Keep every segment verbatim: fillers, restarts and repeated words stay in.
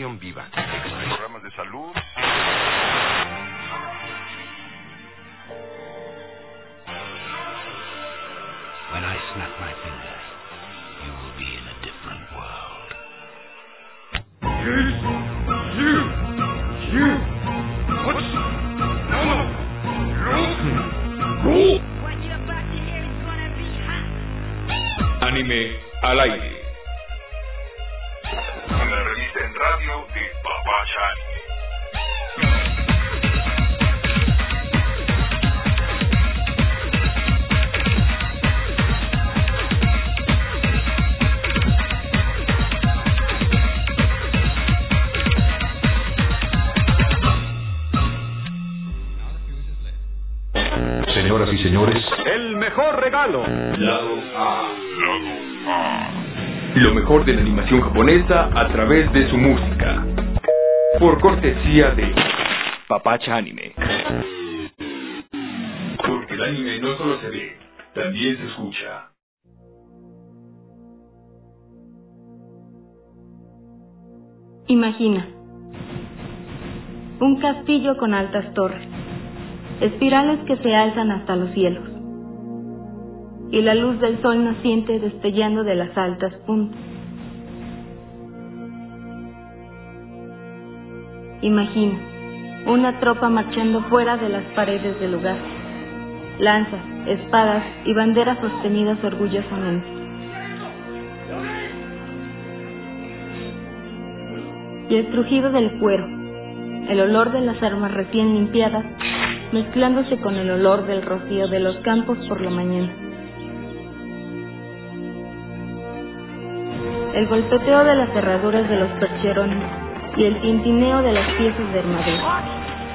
información viva. Programas de salud. When I snap my fingers, you will be in a different world. Yes, you, you, what? No, no, go. What you're about to hear is gonna be hot. Anime al aire. Una revista en radio de Papacha Anime. Señoras y señores, El mejor regalo. Lado A. Lado A. Lo mejor de la animación japonesa a través de su música. Por cortesía de Papacha Anime. Porque el anime no solo se ve, también se escucha. Imagina un castillo con altas torres, espirales que se alzan hasta los cielos, y la luz del sol naciente destellando de las altas puntas. Imagina una tropa marchando fuera de las paredes del lugar, lanzas, espadas y banderas sostenidas orgullosamente. Y el crujido del cuero, el olor de las armas recién limpiadas, mezclándose con el olor del rocío de los campos por la mañana. El golpeteo de las cerraduras de los percherones y el tintineo de las piezas de armadura.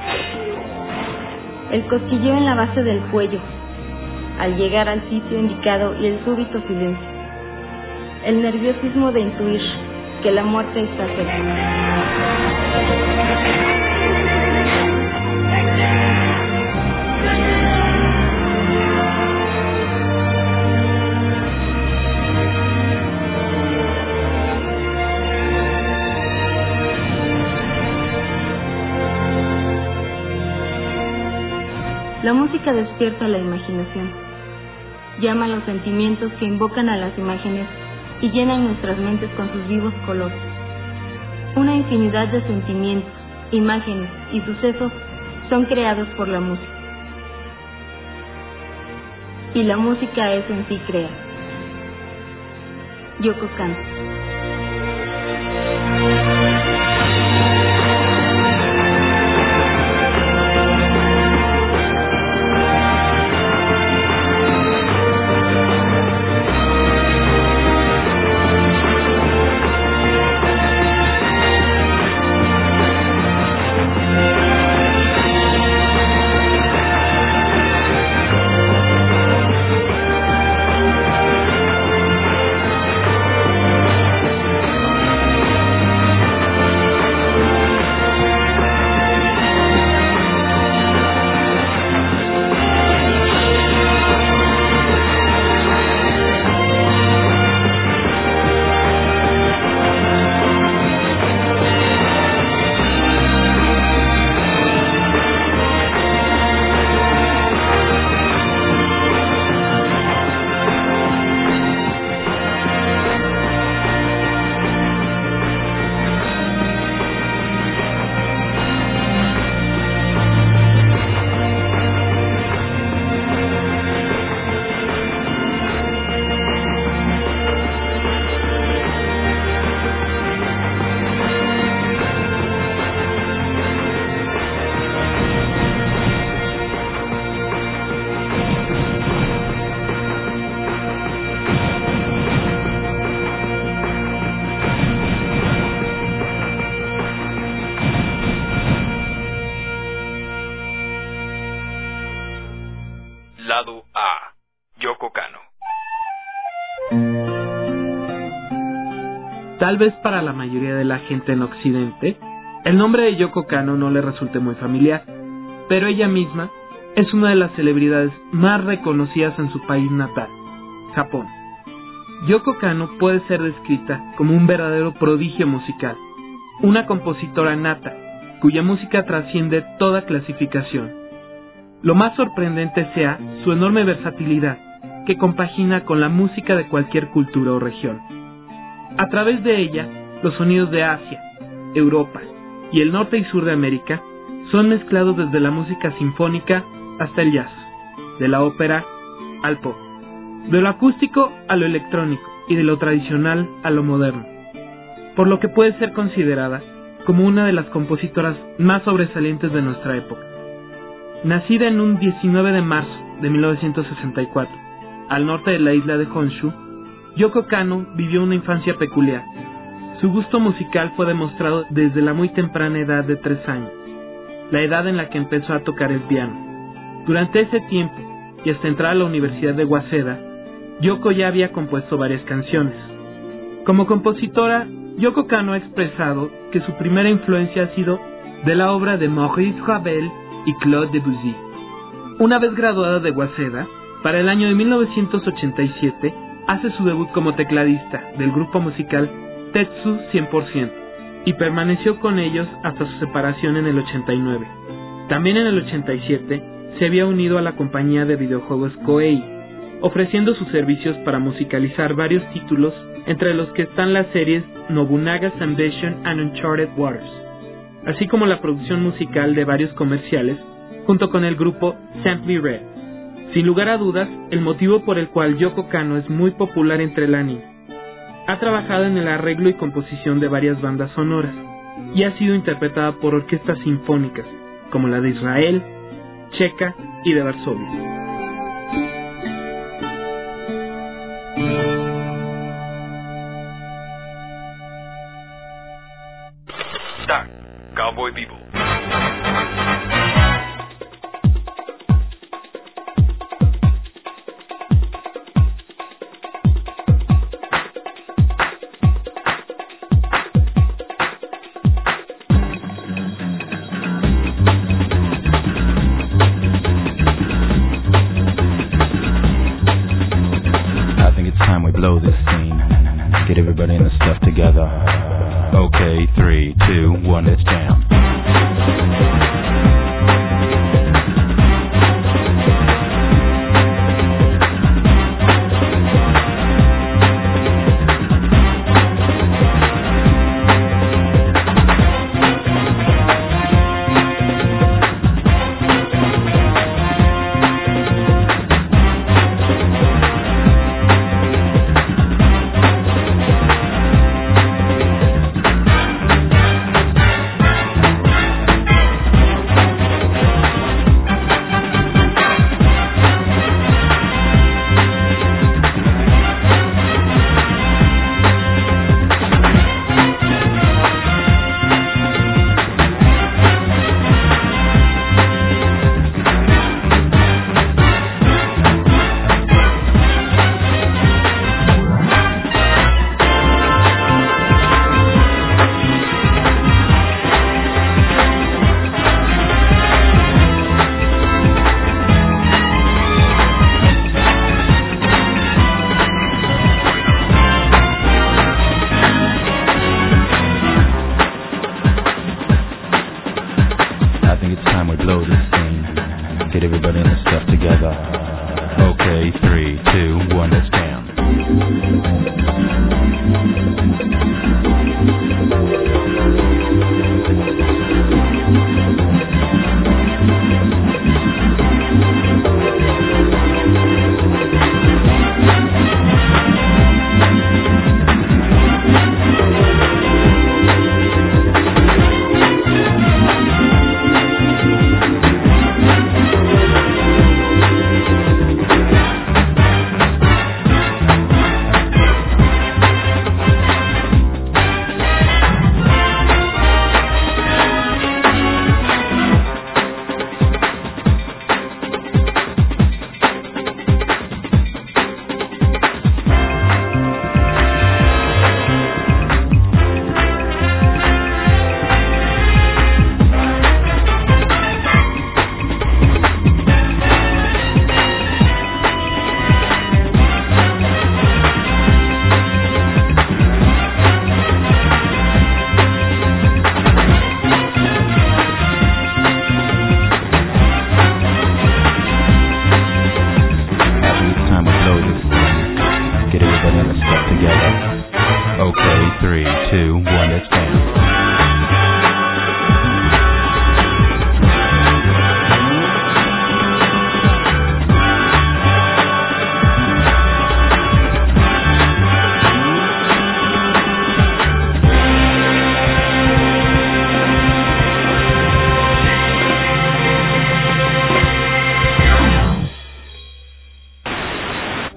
El cosquilleo en la base del cuello al llegar al sitio indicado y el súbito silencio. El nerviosismo de intuir que la muerte está cerca. La música despierta la imaginación, llama a los sentimientos que invocan a las imágenes y llenan nuestras mentes con sus vivos colores. Una infinidad de sentimientos, imágenes y sucesos son creados por la música. Y la música es en sí crear. Yoko Kanno. Lado A. Yoko Kanno. Tal vez para la mayoría de la gente en Occidente, el nombre de Yoko Kanno no le resulte muy familiar, pero ella misma es una de las celebridades más reconocidas en su país natal, Japón. Yoko Kanno puede ser descrita como un verdadero prodigio musical, una compositora nata, cuya música trasciende toda clasificación. Lo más sorprendente sea su enorme versatilidad, que compagina con la música de cualquier cultura o región. A través de ella, los sonidos de Asia, Europa y el norte y sur de América son mezclados desde la música sinfónica hasta el jazz, de la ópera al pop, de lo acústico a lo electrónico y de lo tradicional a lo moderno, por lo que puede ser considerada como una de las compositoras más sobresalientes de nuestra época. Nacida en un diecinueve de marzo de mil novecientos sesenta y cuatro, al norte de la isla de Honshu, Yoko Kanno vivió una infancia peculiar. Su gusto musical fue demostrado desde la muy temprana edad de tres años, la edad en la que empezó a tocar el piano. Durante ese tiempo, y hasta entrar a la Universidad de Waseda, Yoko ya había compuesto varias canciones. Como compositora, Yoko Kanno ha expresado que su primera influencia ha sido de la obra de Maurice Ravel y Claude Debussy. Una vez graduada de Waseda, para el año de mil novecientos ochenta y siete, hace su debut como tecladista del grupo musical Tetsu cien por ciento y permaneció con ellos hasta su separación en el ochenta y nueve. También en el ochenta y siete se había unido a la compañía de videojuegos Koei, ofreciendo sus servicios para musicalizar varios títulos, entre los que están las series Nobunaga's Ambition and Uncharted Waters, así como la producción musical de varios comerciales, junto con el grupo Simply Red. Sin lugar a dudas, el motivo por el cual Yoko Kanno es muy popular entre el anime. Ha trabajado en el arreglo y composición de varias bandas sonoras, y ha sido interpretada por orquestas sinfónicas, como la de Israel, Checa y de Varsovia. Dan, Cowboy Vivo. Blow this scene, get everybody in the stuff together. Okay, three, two, one, let's jam.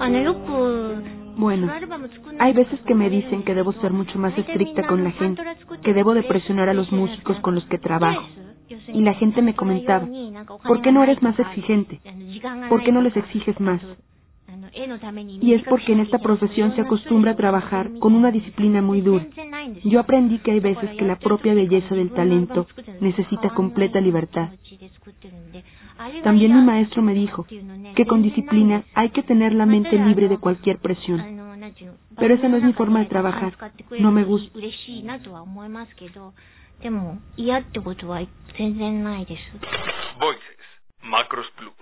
Bueno, hay veces que me dicen que debo ser mucho más estricta con la gente, que debo de presionar a los músicos con los que trabajo. Y la gente me comentaba, ¿por qué no eres más exigente? ¿Por qué no les exiges más? Y es porque en esta profesión se acostumbra a trabajar con una disciplina muy dura. Yo aprendí que hay veces que la propia belleza del talento necesita completa libertad. También mi maestro me dijo que con disciplina hay que tener la mente libre de cualquier presión. Pero esa no es mi forma de trabajar. No me gusta. Voices, Macros Plus.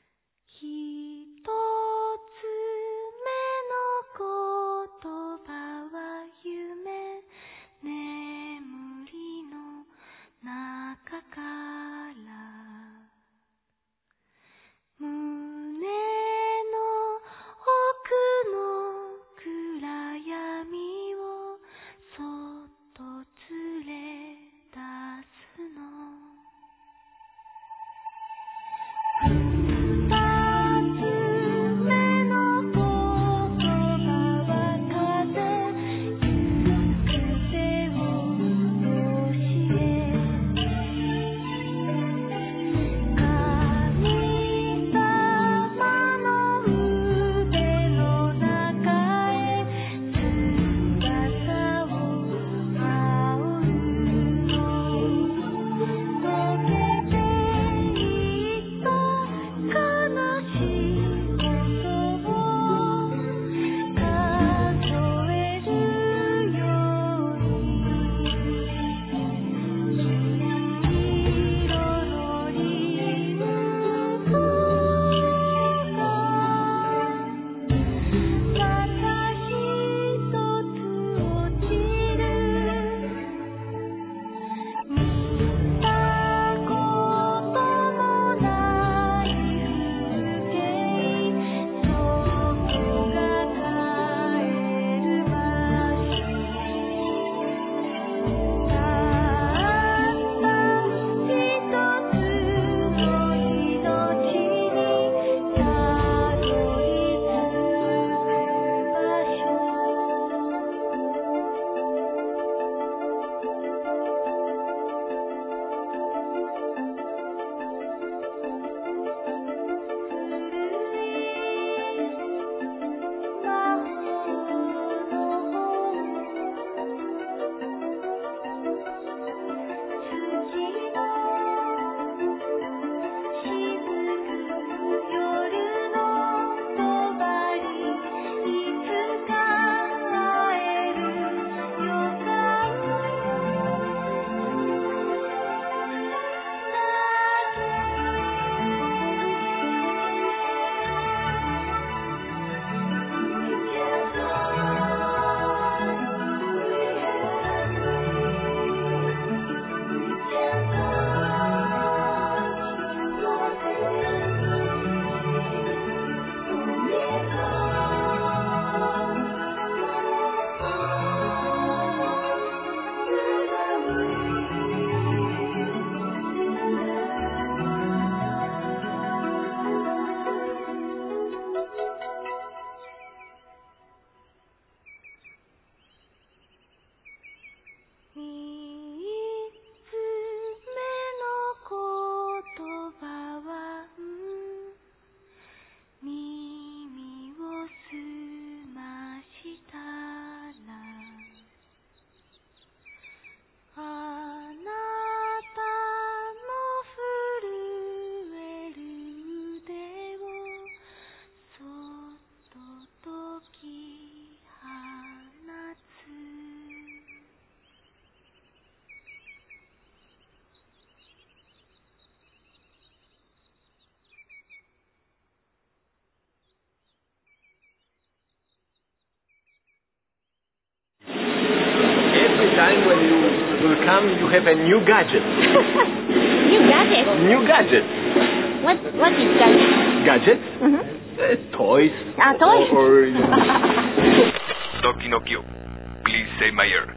Time when you will come, you have a new gadget. New gadget? New gadget. What, what is gadget? Gadget? Mm-hmm. Uh, toys. Ah, toys? Or... Doki no Kyo, please save my ear.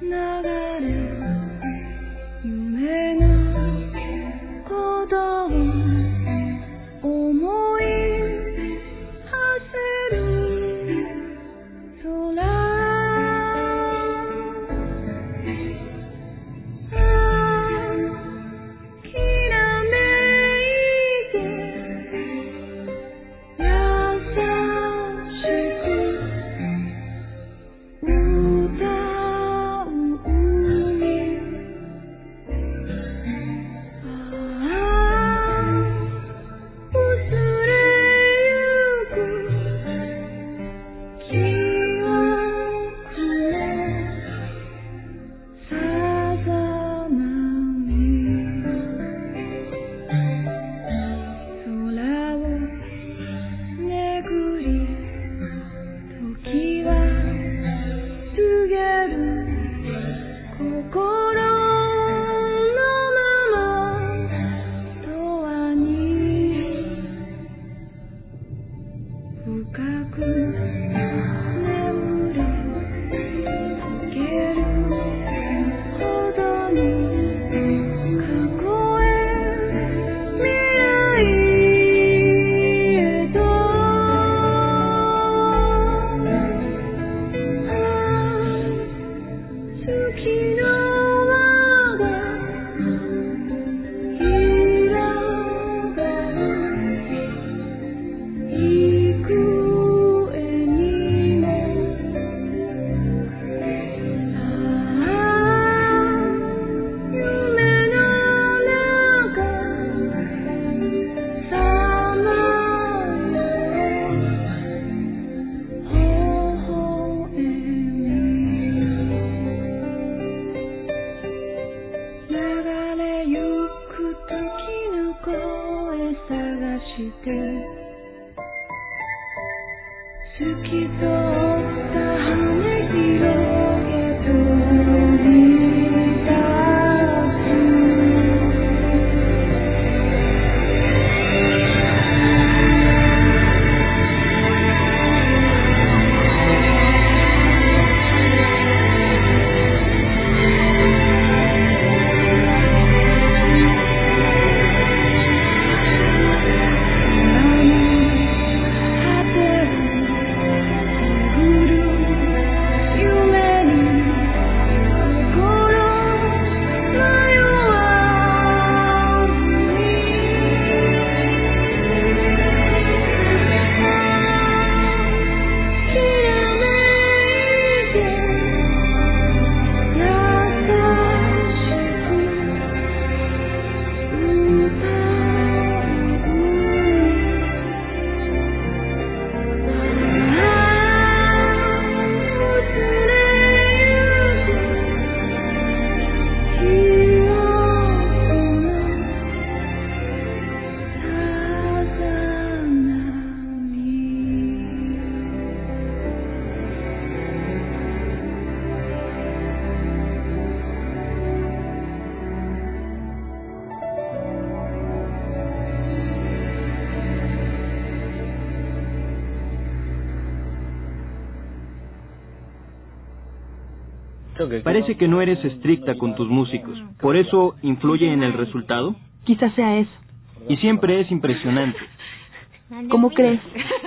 Parece que no eres estricta con tus músicos. ¿Por eso influye en el resultado? Quizás sea eso. Y siempre es impresionante. ¿Cómo crees?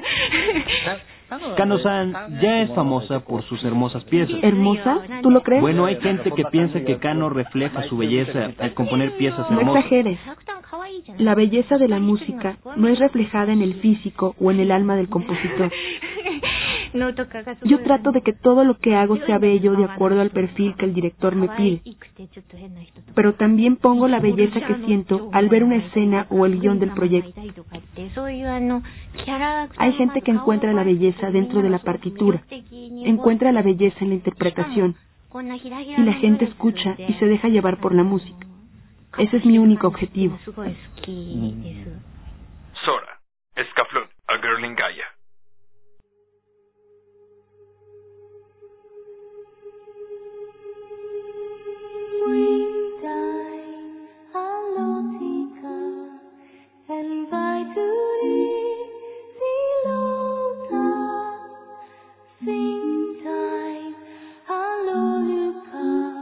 Kano-san ya es famosa por sus hermosas piezas. ¿Hermosa? ¿Tú lo crees? Bueno, hay gente que piensa que Kano refleja su belleza al componer piezas No hermosas. exageres. La belleza de la música no es reflejada en el físico o en el alma del compositor. Yo trato de que todo lo que hago sea bello de acuerdo al perfil que el director me pide. Pero también pongo la belleza que siento al ver una escena o el guión del proyecto. Hay gente que encuentra la belleza dentro de la partitura, encuentra la belleza en la interpretación, y la gente escucha y se deja llevar por la música. Ese es mi único objetivo. Sora, Escaflón, A Girl in Gaia. Sing time, hallelujah.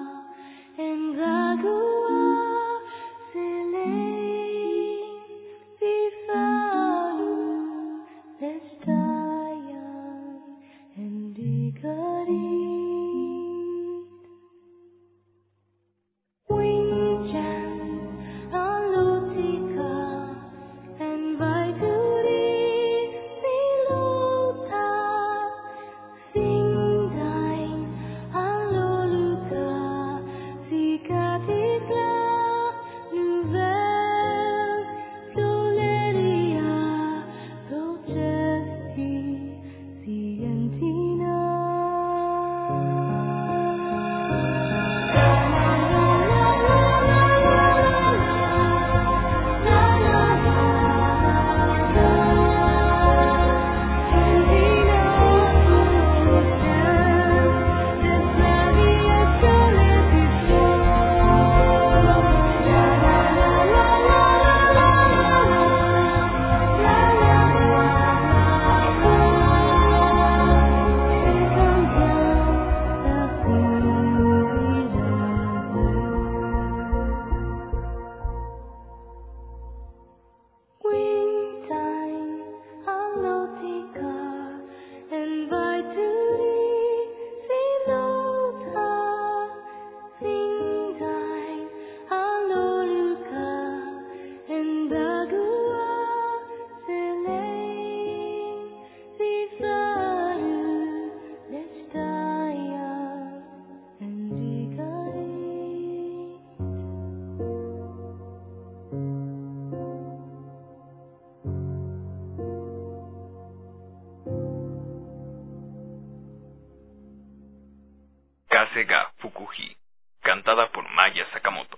Kase ga Fukuhi, cantada por Maya Sakamoto.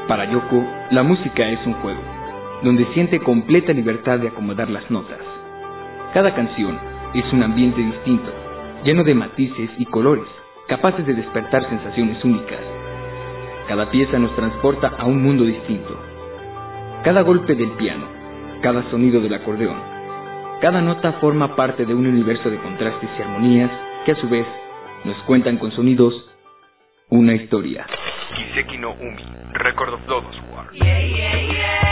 Para Yoko, la música es un juego, donde siente completa libertad de acomodar las notas. Cada canción es un ambiente distinto, lleno de matices y colores, capaces de despertar sensaciones únicas. Cada pieza nos transporta a un mundo distinto. Cada golpe del piano, cada sonido del acordeón, cada nota forma parte de un universo de contrastes y armonías que a su vez nos cuentan con sonidos una historia. Kiseki no Umi, Record of Dodos War. Yeah, yeah, yeah.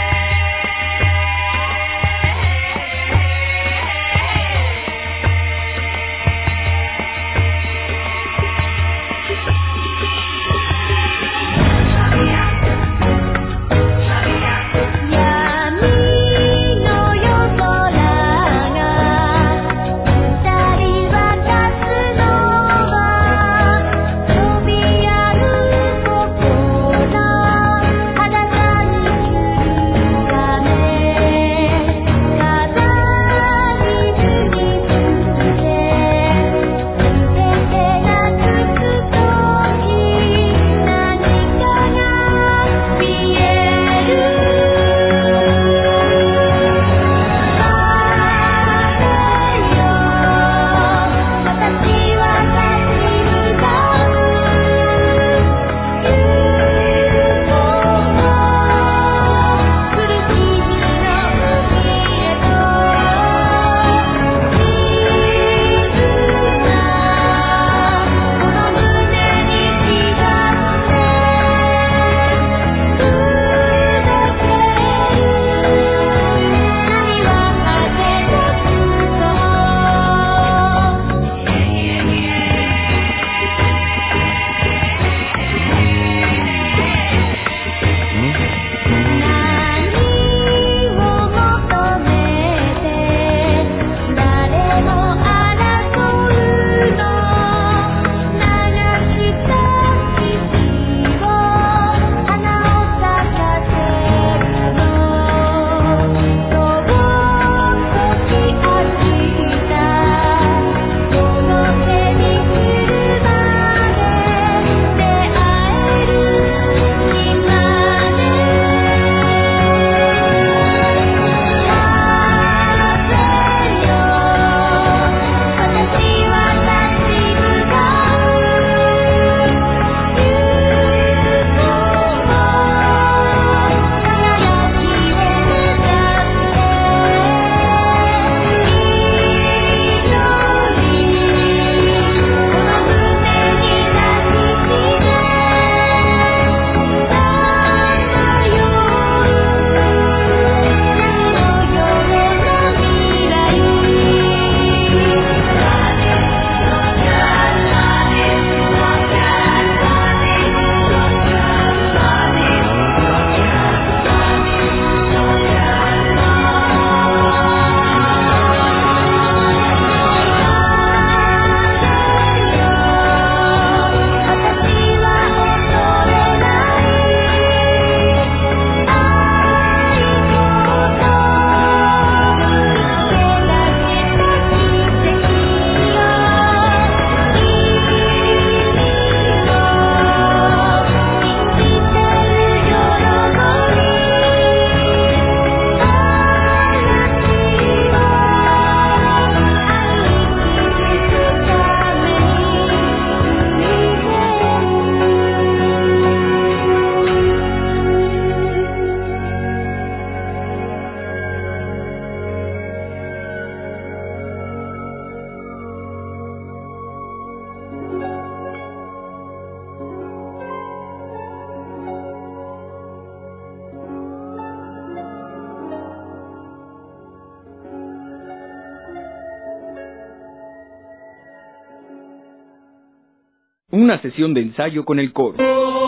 Una sesión de ensayo con el coro.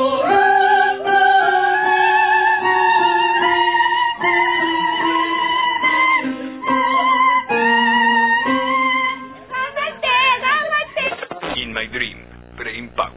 In My Dream, Brain Power.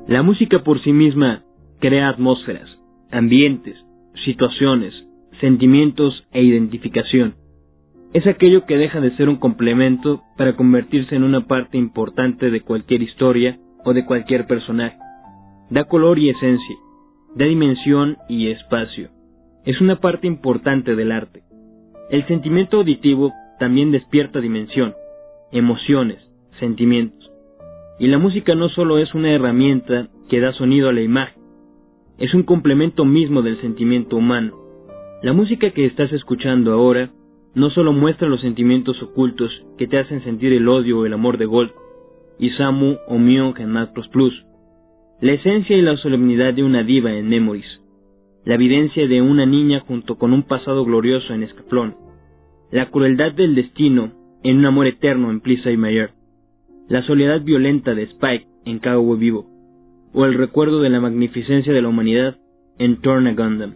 La música por sí misma crea atmósferas, ambientes, situaciones, sentimientos e identificación. Es aquello que deja de ser un complemento para convertirse en una parte importante de cualquier historia o de cualquier personaje. Da color y esencia, da dimensión y espacio. Es una parte importante del arte. El sentimiento auditivo también despierta dimensión, emociones, sentimientos. Y la música no solo es una herramienta que da sonido a la imagen, es un complemento mismo del sentimiento humano. La música que estás escuchando ahora no solo muestra los sentimientos ocultos que te hacen sentir el odio o el amor de Gold, Isamu o Myung en Mad Plus Plus, la esencia y la solemnidad de una diva en Memories, la evidencia de una niña junto con un pasado glorioso en Escaflón, la crueldad del destino en un amor eterno en Please Save My Earth, la soledad violenta de Spike en Cowboy Vivo, o el recuerdo de la magnificencia de la humanidad en Torn a Gundam.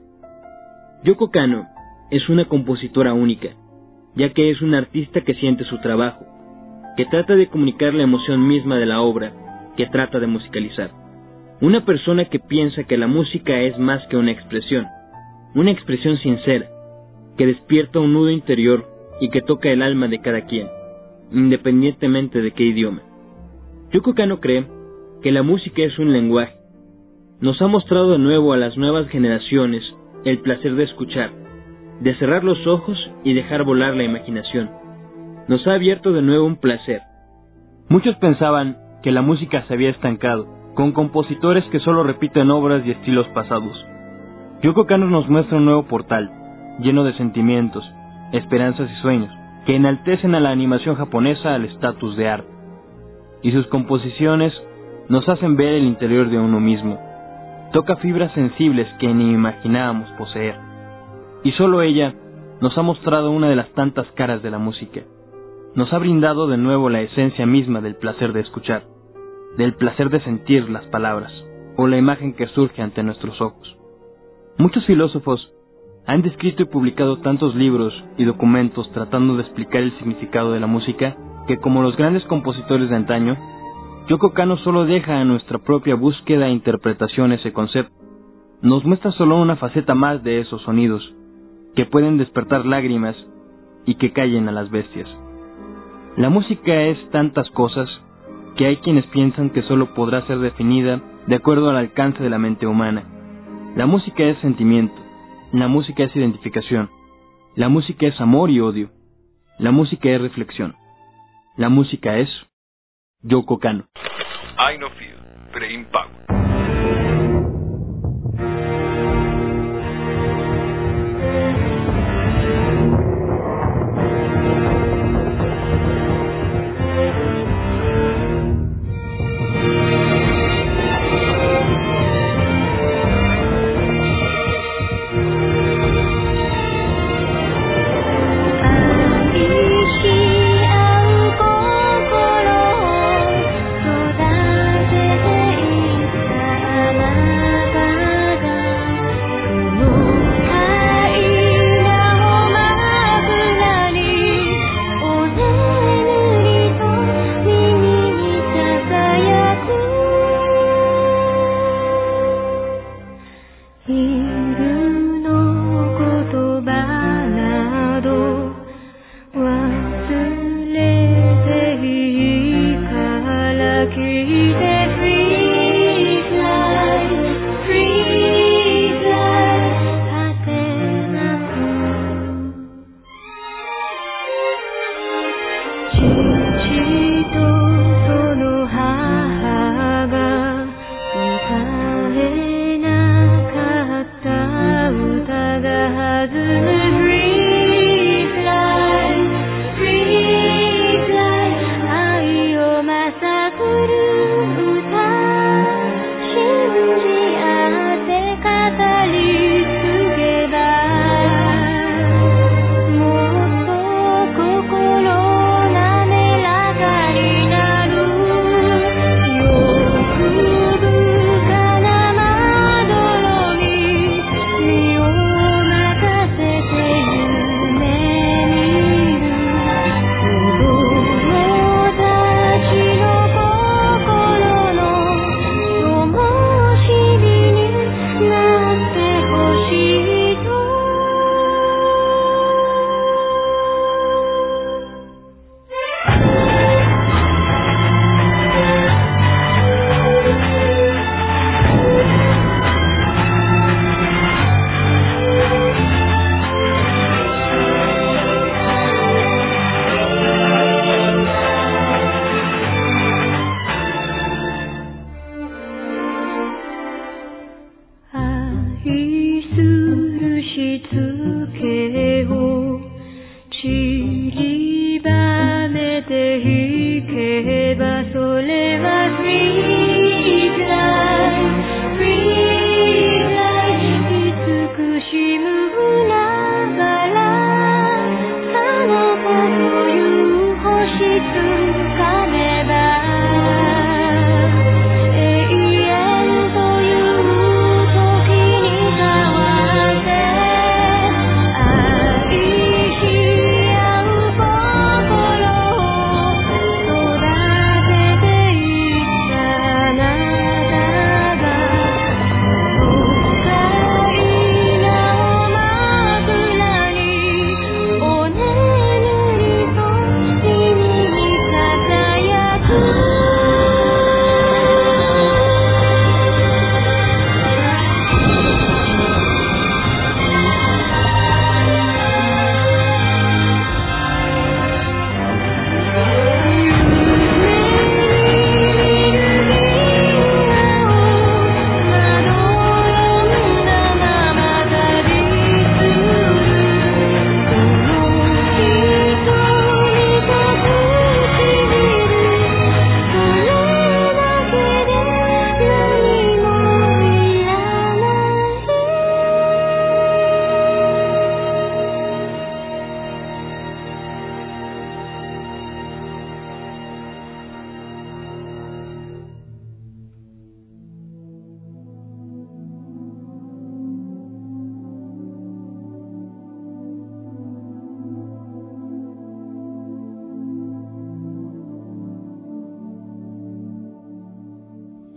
Yoko Kanno es una compositora única, ya que es una artista que siente su trabajo, que trata de comunicar la emoción misma de la obra que trata de musicalizar. Una persona que piensa que la música es más que una expresión, una expresión sincera, que despierta un nudo interior y que toca el alma de cada quien, independientemente de qué idioma. Yoko Kanno cree que la música es un lenguaje. Nos ha mostrado de nuevo a las nuevas generaciones el placer de escuchar, de cerrar los ojos y dejar volar la imaginación. Nos ha abierto de nuevo un placer. Muchos pensaban que la música se había estancado, con compositores que solo repiten obras y estilos pasados. Yoko Kanno nos muestra un nuevo portal, lleno de sentimientos, esperanzas y sueños, que enaltecen a la animación japonesa al estatus de arte. Y sus composiciones nos hacen ver el interior de uno mismo. Toca fibras sensibles que ni imaginábamos poseer. Y solo ella nos ha mostrado una de las tantas caras de la música. Nos ha brindado de nuevo la esencia misma del placer de escuchar, del placer de sentir las palabras, o la imagen que surge ante nuestros ojos. Muchos filósofos han descrito y publicado tantos libros y documentos tratando de explicar el significado de la música, que como los grandes compositores de antaño, Yoko Kanno solo deja a nuestra propia búsqueda e interpretación ese concepto. Nos muestra solo una faceta más de esos sonidos, que pueden despertar lágrimas y que callen a las bestias. La música es tantas cosas que hay quienes piensan que solo podrá ser definida de acuerdo al alcance de la mente humana. La música es sentimiento, la música es identificación, la música es amor y odio, la música es reflexión, la música es Yoko Kanno. I no feel, pre-impago.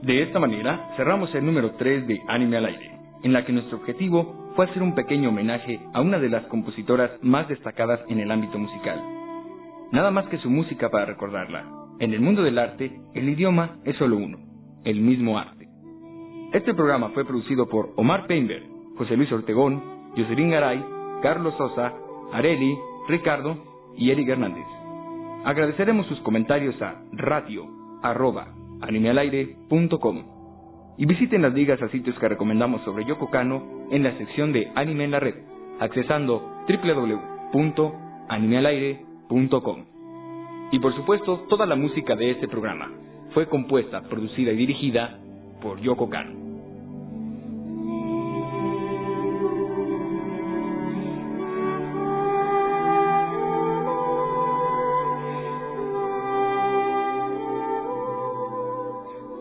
De esta manera, cerramos el número tres de Anime al Aire, en la que nuestro objetivo fue hacer un pequeño homenaje a una de las compositoras más destacadas en el ámbito musical. Nada más que su música para recordarla. En el mundo del arte, el idioma es solo uno, el mismo arte. Este programa fue producido por Omar Peinberg, José Luis Ortegón, Jocelyn Garay, Carlos Sosa, Areli, Ricardo y Eric Hernández. Agradeceremos sus comentarios a radio arroba animealaire punto com y visiten las ligas a sitios que recomendamos sobre Yoko Kanno en la sección de Anime en la Red, accesando doble u doble u doble u punto animealaire punto com. Y por supuesto, toda la música de este programa fue compuesta, producida y dirigida por Yoko Kanno.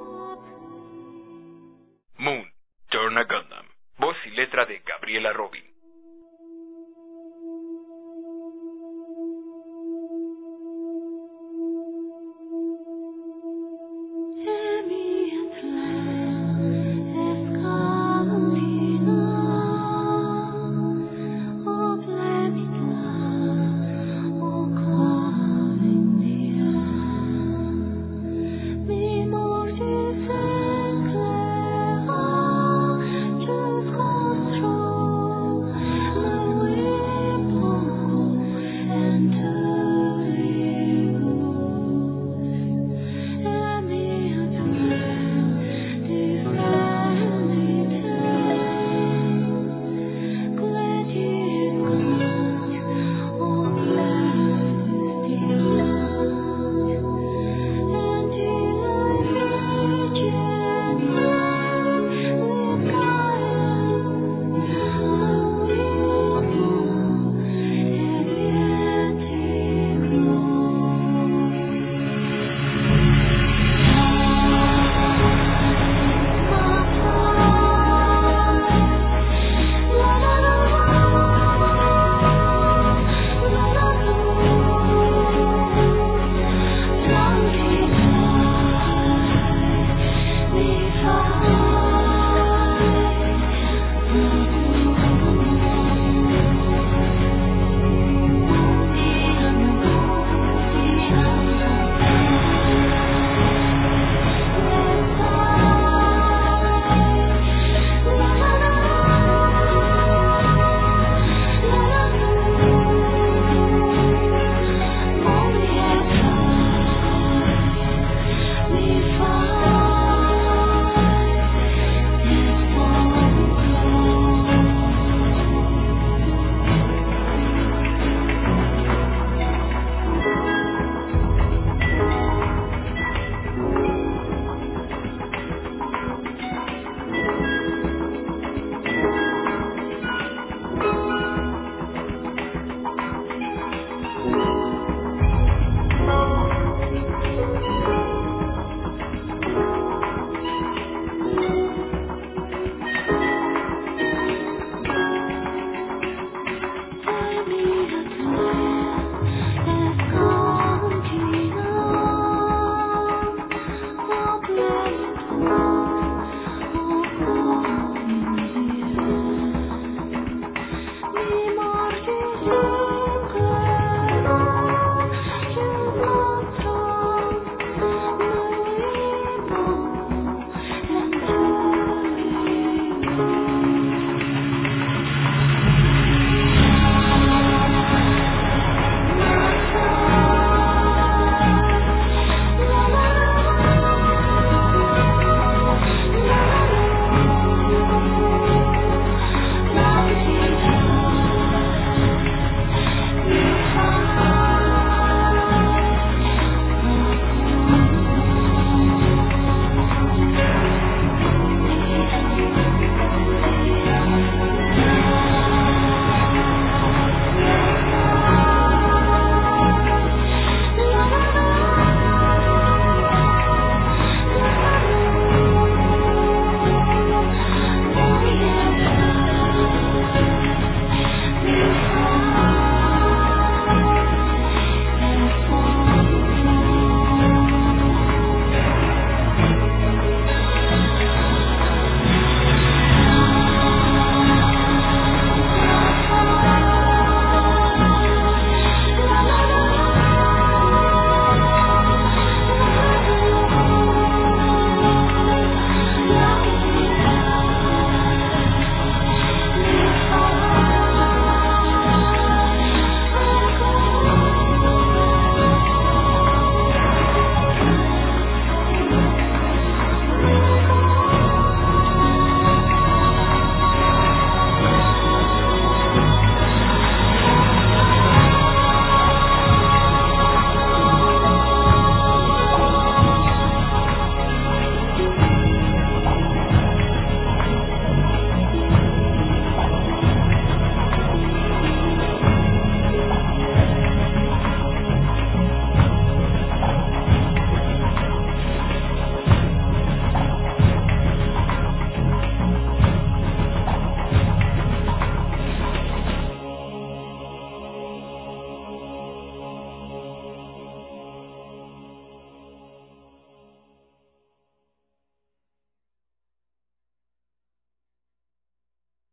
Moon, Turn a Gundam. Voz y letra de Gabriela Robin.